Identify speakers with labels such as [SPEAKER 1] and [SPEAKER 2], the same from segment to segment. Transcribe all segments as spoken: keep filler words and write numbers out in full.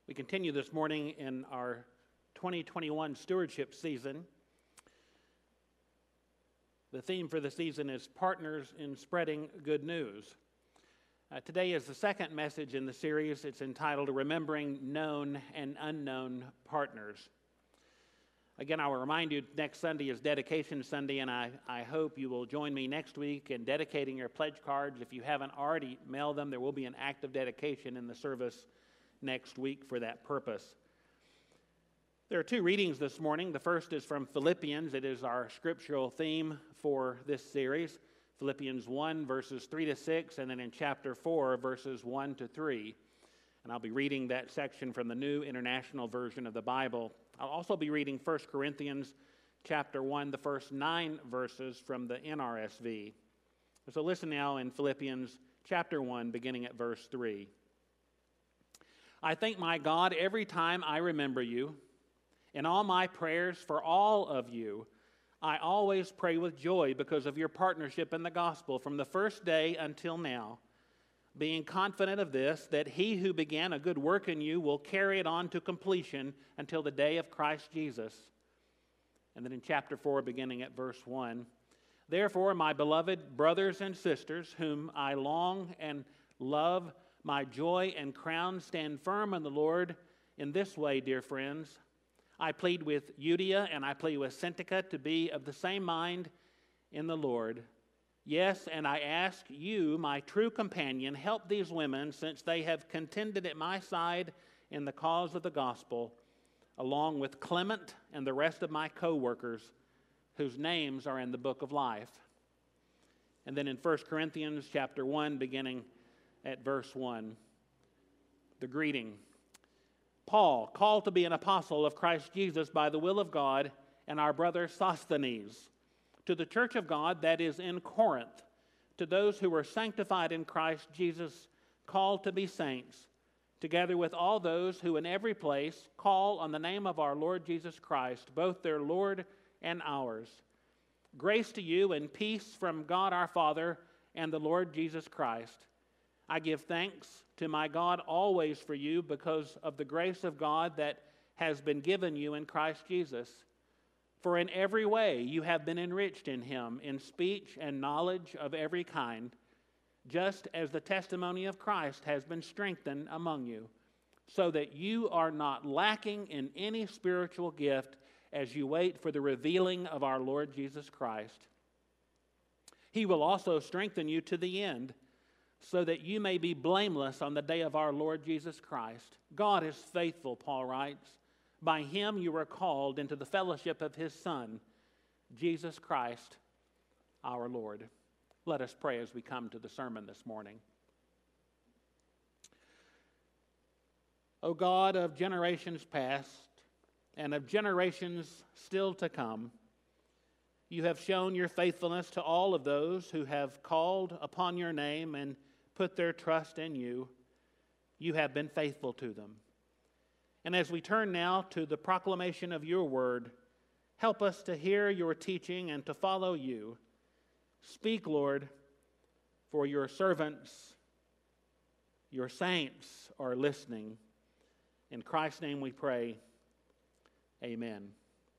[SPEAKER 1] We continue this morning in our twenty twenty-one stewardship season. The theme for the season is Partners in Spreading Good News. Uh, today is the second message in the series. It's entitled Remembering Known and Unknown Partners. Again, I will remind you, next Sunday is Dedication Sunday, and I, I hope you will join me next week in dedicating your pledge cards. If you haven't already mailed them, there will be an act of dedication in the service next week for that purpose. There are two readings this morning. The first is from Philippians. It is our scriptural theme for this series. Philippians one, verses three to six, and then in chapter four, verses one to three. And I'll be reading that section from the New International Version of the Bible. I'll also be reading First Corinthians chapter one, the first nine verses from the N R S V. So listen now in Philippians chapter one, beginning at verse three. I thank my God every time I remember you. In all my prayers for all of you, I always pray with joy because of your partnership in the gospel from the first day until now, being confident of this, that he who began a good work in you will carry it on to completion until the day of Christ Jesus. And then in chapter four, beginning at verse one, therefore, my beloved brothers and sisters, whom I long and love, my joy and crown, stand firm in the Lord in this way, dear friends. I plead with Euodia and I plead with Syntyche to be of the same mind in the Lord. Yes, and I ask you, my true companion, help these women, since they have contended at my side in the cause of the gospel, along with Clement and the rest of my co-workers, whose names are in the book of life. And then in First Corinthians chapter one, beginning at verse one, the greeting. Paul, called to be an apostle of Christ Jesus by the will of God, and our brother Sosthenes, to the church of God that is in Corinth, to those who were sanctified in Christ Jesus, called to be saints, together with all those who in every place call on the name of our Lord Jesus Christ, both their Lord and ours. Grace to you and peace from God our Father and the Lord Jesus Christ. I give thanks to my God always for you because of the grace of God that has been given you in Christ Jesus. For in every way you have been enriched in him, in speech and knowledge of every kind, just as the testimony of Christ has been strengthened among you, so that you are not lacking in any spiritual gift as you wait for the revealing of our Lord Jesus Christ. He will also strengthen you to the end, so that you may be blameless on the day of our Lord Jesus Christ. God is faithful, Paul writes. By him you were called into the fellowship of his Son, Jesus Christ, our Lord. Let us pray as we come to the sermon this morning. O God of generations past and of generations still to come, you have shown your faithfulness to all of those who have called upon your name and put their trust in you. You have been faithful to them. And as we turn now to the proclamation of your word, help us to hear your teaching and to follow you. Speak, Lord, for your servants, your saints are listening. In Christ's name we pray. Amen.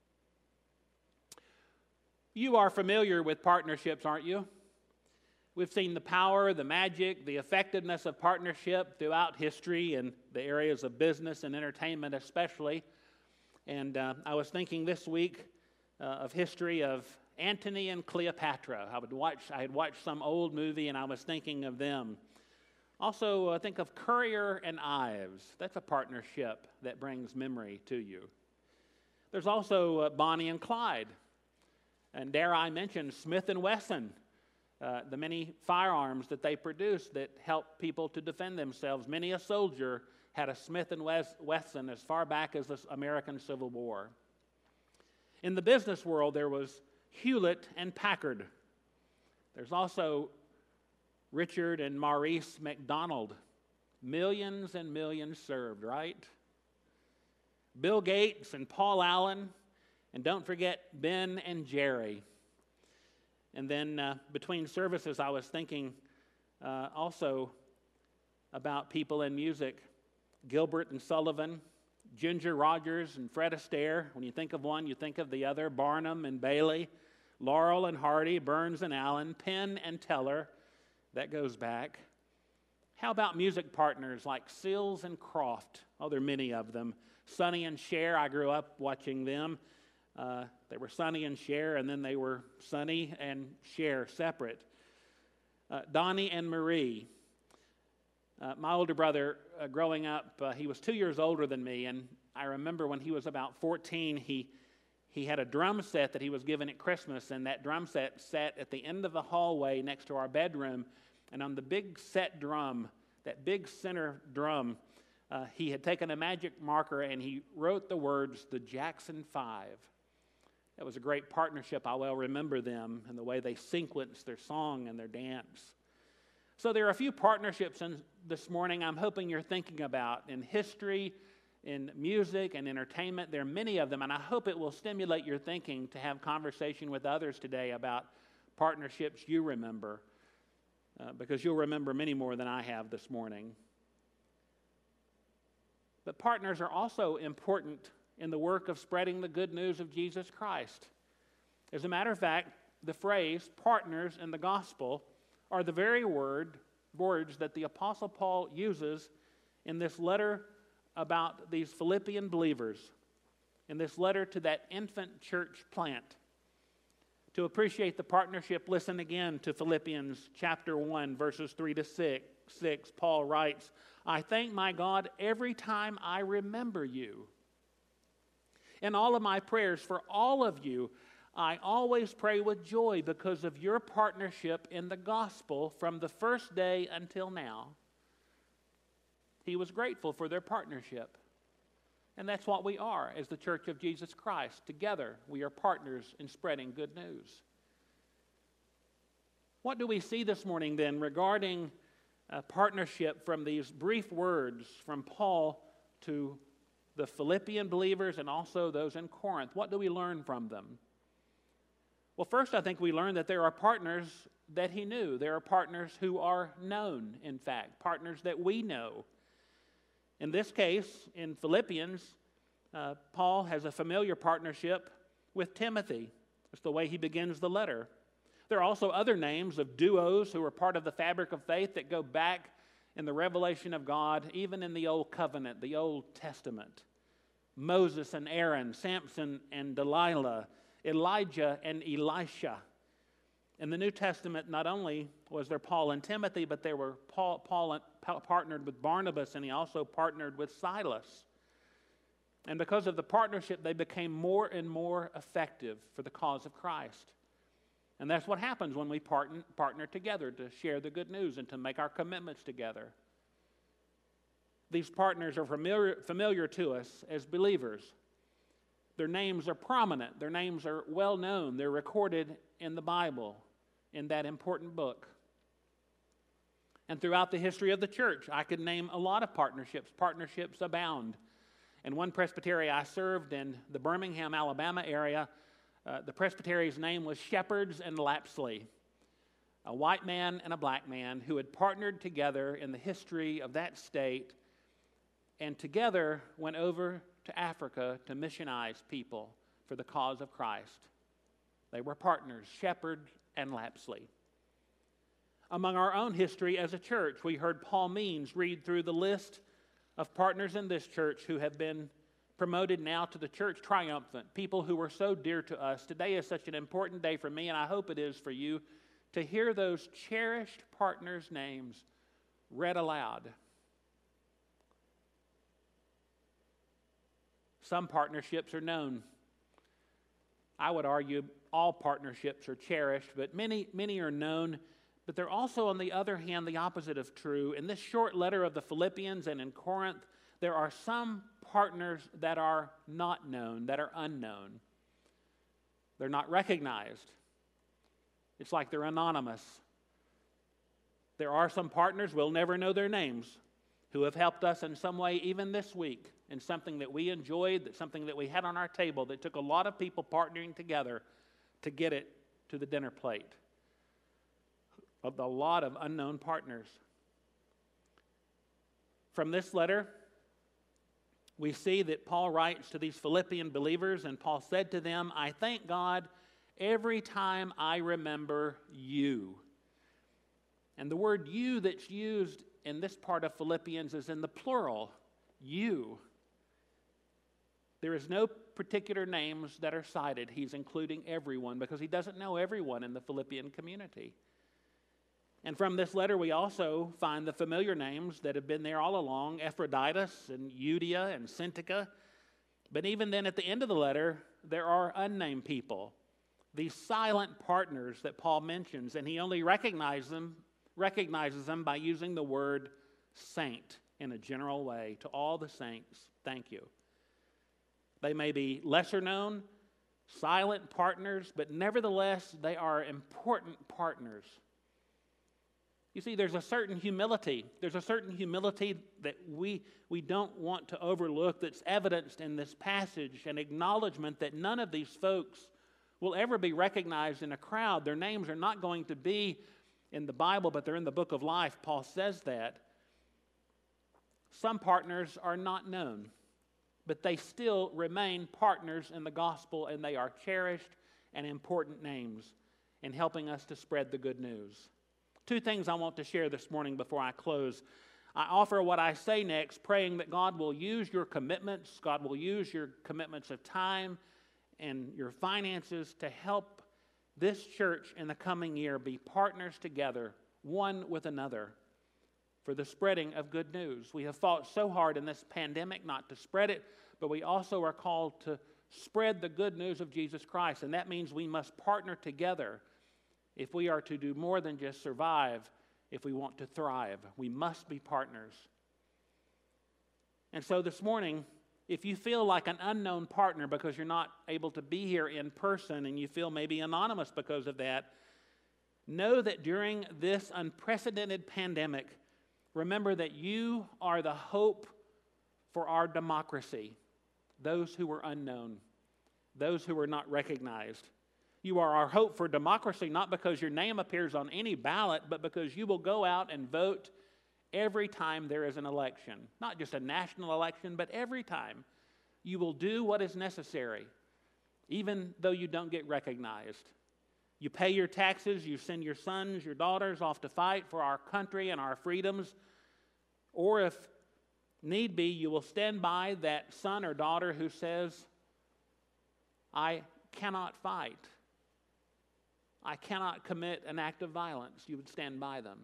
[SPEAKER 1] You are familiar with partnerships, aren't you? We've seen the power, the magic, the effectiveness of partnership throughout history in the areas of business and entertainment especially. And uh, I was thinking this week uh, of history of Antony and Cleopatra. I would watch. I had watched some old movie and I was thinking of them. Also, uh, think of Currier and Ives. That's a partnership that brings memory to you. There's also uh, Bonnie and Clyde. And dare I mention Smith and Wesson. Uh, the many firearms that they produced that helped people to defend themselves. Many a soldier had a Smith and Wesson as far back as the American Civil War. In the business world, there was Hewlett and Packard. There's also Richard and Maurice McDonald. Millions and millions served, right? Bill Gates and Paul Allen, and don't forget Ben and Jerry. And then uh, between services, I was thinking uh, also about people in music. Gilbert and Sullivan, Ginger Rogers and Fred Astaire. When you think of one, you think of the other. Barnum and Bailey, Laurel and Hardy, Burns and Allen, Penn and Teller. That goes back. How about music partners like Sills and Croft? Oh, there are many of them. Sonny and Cher, I grew up watching them. Uh, they were Sonny and Cher, and then they were Sonny and Cher separate. Uh, Donnie and Marie. Uh, my older brother, uh, growing up, uh, he was two years older than me, and I remember when he was about fourteen, he he had a drum set that he was given at Christmas, and that drum set sat at the end of the hallway next to our bedroom, and on the big set drum, that big center drum, uh, he had taken a magic marker and he wrote the words, the Jackson Five. That was a great partnership. I well remember them and the way they sequenced their song and their dance. So there are a few partnerships in this morning I'm hoping you're thinking about in history, in music, and entertainment. There are many of them, and I hope it will stimulate your thinking to have conversation with others today about partnerships you remember, uh, because you'll remember many more than I have this morning. But partners are also important in the work of spreading the good news of Jesus Christ. As a matter of fact, the phrase partners in the gospel are the very word, words that the Apostle Paul uses in this letter about these Philippian believers, in this letter to that infant church plant. To appreciate the partnership, listen again to Philippians chapter one, verses three to six. Paul writes, I thank my God every time I remember you. In all of my prayers for all of you, I always pray with joy because of your partnership in the gospel from the first day until now. He was grateful for their partnership. And that's what we are as the Church of Jesus Christ. Together, we are partners in spreading good news. What do we see this morning then regarding a partnership from these brief words from Paul to the Philippian believers and also those in Corinth? What do we learn from them? Well, first, I think we learn that there are partners that he knew. There are partners who are known, in fact, partners that we know. In this case, in Philippians, uh, Paul has a familiar partnership with Timothy. That's the way he begins the letter. There are also other names of duos who are part of the fabric of faith that go back in the revelation of God, even in the Old Covenant, the Old Testament. Moses and Aaron, Samson and Delilah, Elijah and Elisha. In the New Testament, not only was there Paul and Timothy, but there were Paul, Paul partnered with Barnabas, and he also partnered with Silas. And because of the partnership, they became more and more effective for the cause of Christ. And that's what happens when we partner, partner together to share the good news and to make our commitments together. These partners are familiar, familiar to us as believers. Their names are prominent. Their names are well known. They're recorded in the Bible, in that important book. And throughout the history of the church, I could name a lot of partnerships. Partnerships abound. In one presbytery I served in the Birmingham, Alabama area, uh, the presbytery's name was Shepherds and Lapsley, a white man and a black man who had partnered together in the history of that state and together went over to Africa to missionize people for the cause of Christ. They were partners, Shepherd and Lapsley. Among our own history as a church, we heard Paul Means read through the list of partners in this church who have been promoted now to the church triumphant, people who were so dear to us. Today is such an important day for me, and I hope it is for you, to hear those cherished partners' names read aloud. Some partnerships are known. I would argue all partnerships are cherished, but many, many are known. But they're also, on the other hand, the opposite of true. In this short letter of the Philippians and in Corinth, there are some partners that are not known, that are unknown. They're not recognized. It's like they're anonymous. There are some partners, we'll never know their names, who have helped us in some way even this week in something that we enjoyed, that something that we had on our table that took a lot of people partnering together to get it to the dinner plate. Of a lot of unknown partners. From this letter, we see that Paul writes to these Philippian believers, and Paul said to them, I thank God every time I remember you. And the word you that's used in this part of Philippians is in the plural, you. There is no particular names that are cited. He's including everyone because he doesn't know everyone in the Philippian community. And from this letter, we also find the familiar names that have been there all along, Epaphroditus and Euodia and Syntyche. But even then, at the end of the letter, there are unnamed people, these silent partners that Paul mentions, and he only recognizes them, recognizes them by using the word saint in a general way. To all the saints, thank you. They may be lesser known, silent partners, but nevertheless, they are important partners. You see, there's a certain humility. There's a certain humility that we, we don't want to overlook that's evidenced in this passage, an acknowledgement that none of these folks will ever be recognized in a crowd. Their names are not going to be in the Bible, but they're in the book of life. Paul says that. Some partners are not known, but they still remain partners in the gospel, and they are cherished and important names in helping us to spread the good news. Two things I want to share this morning before I close. I offer what I say next, praying that God will use your commitments, God will use your commitments of time and your finances to help this church in the coming year be partners together, one with another, for the spreading of good news. We have fought so hard in this pandemic not to spread it, but we also are called to spread the good news of Jesus Christ, and that means we must partner together if we are to do more than just survive, if we want to thrive. We must be partners. And so this morning, if you feel like an unknown partner because you're not able to be here in person and you feel maybe anonymous because of that, know that during this unprecedented pandemic, remember that you are the hope for our democracy, those who were unknown, those who were not recognized. You are our hope for democracy, not because your name appears on any ballot, but because you will go out and vote every time there is an election. Not just a national election, but every time. You will do what is necessary, even though you don't get recognized. You pay your taxes, you send your sons, your daughters off to fight for our country and our freedoms. Or if need be, you will stand by that son or daughter who says, I cannot fight. I cannot commit an act of violence. You would stand by them.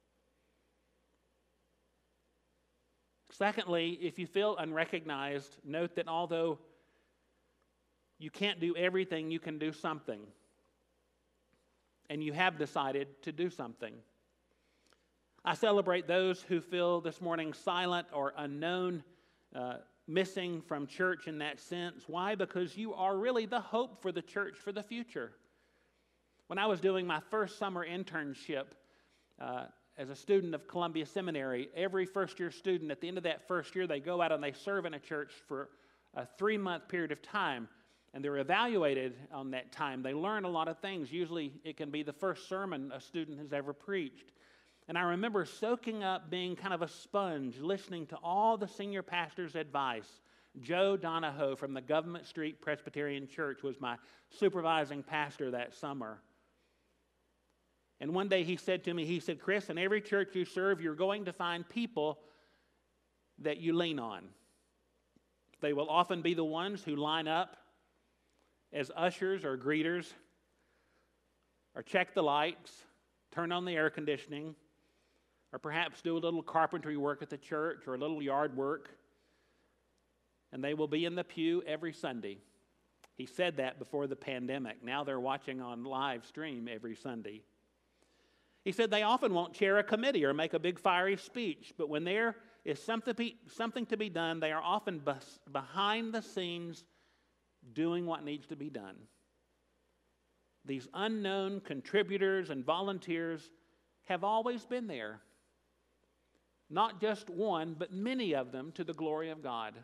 [SPEAKER 1] Secondly, if you feel unrecognized, note that although you can't do everything, you can do something. And you have decided to do something. I celebrate those who feel this morning silent or unknown, uh, missing from church in that sense. Why? Because you are really the hope for the church for the future. When I was doing my first summer internship uh, as a student of Columbia Seminary, every first-year student, at the end of that first year, they go out and they serve in a church for a three-month period of time, and they're evaluated on that time. They learn a lot of things. Usually it can be the first sermon a student has ever preached. And I remember soaking up, being kind of a sponge, listening to all the senior pastor's advice. Joe Donahoe from the Government Street Presbyterian Church was my supervising pastor that summer. And one day he said to me, he said, Chris, in every church you serve, you're going to find people that you lean on. They will often be the ones who line up as ushers or greeters, or check the lights, turn on the air conditioning, or perhaps do a little carpentry work at the church or a little yard work. And they will be in the pew every Sunday. He said that before the pandemic. Now they're watching on live stream every Sunday. He said they often won't chair a committee or make a big fiery speech, but when there is something, something to be done, they are often bes- behind the scenes doing what needs to be done. These unknown contributors and volunteers have always been there. Not just one, but many of them to the glory of God.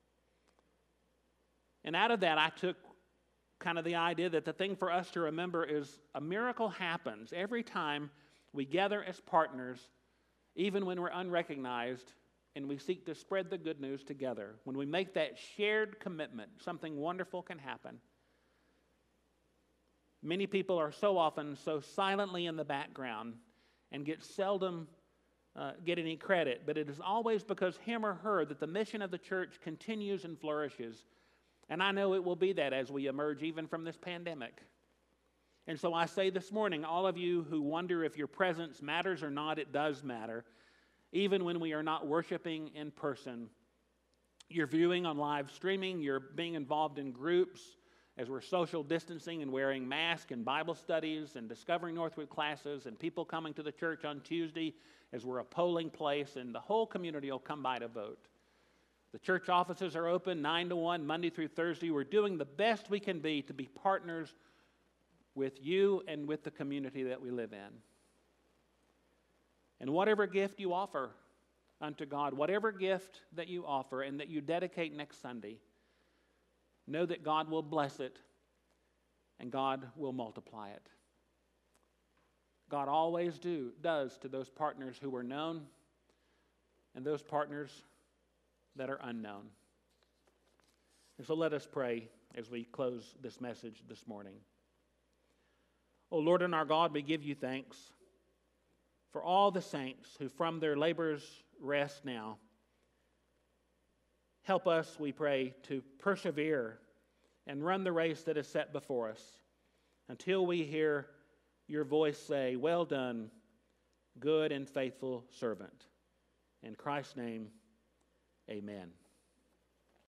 [SPEAKER 1] And out of that, I took kind of the idea that the thing for us to remember is a miracle happens every time we gather as partners, even when we're unrecognized, and we seek to spread the good news together, when we make that shared commitment, something wonderful can happen. Many people are so often so silently in the background and get seldom uh, get any credit, but it is always because him or her that the mission of the church continues and flourishes. And I know it will be that as we emerge even from this pandemic. And so I say this morning, all of you who wonder if your presence matters or not, it does matter. Even when we are not worshiping in person, you're viewing on live streaming, you're being involved in groups as we're social distancing and wearing masks and Bible studies and Discovering Northwood classes and people coming to the church on Tuesday as we're a polling place, and the whole community will come by to vote. The church offices are open nine to one, Monday through Thursday. We're doing the best we can be to be partners with you and with the community that we live in. And whatever gift you offer unto God, whatever gift that you offer and that you dedicate next Sunday, know that God will bless it and God will multiply it. God always do does to those partners who are known and those partners that are unknown. And so let us pray as we close this message this morning. O Lord and our God, we give you thanks for all the saints who from their labors rest now. Help us, we pray, to persevere and run the race that is set before us until we hear your voice say, "Well done, good and faithful servant." In Christ's name, amen.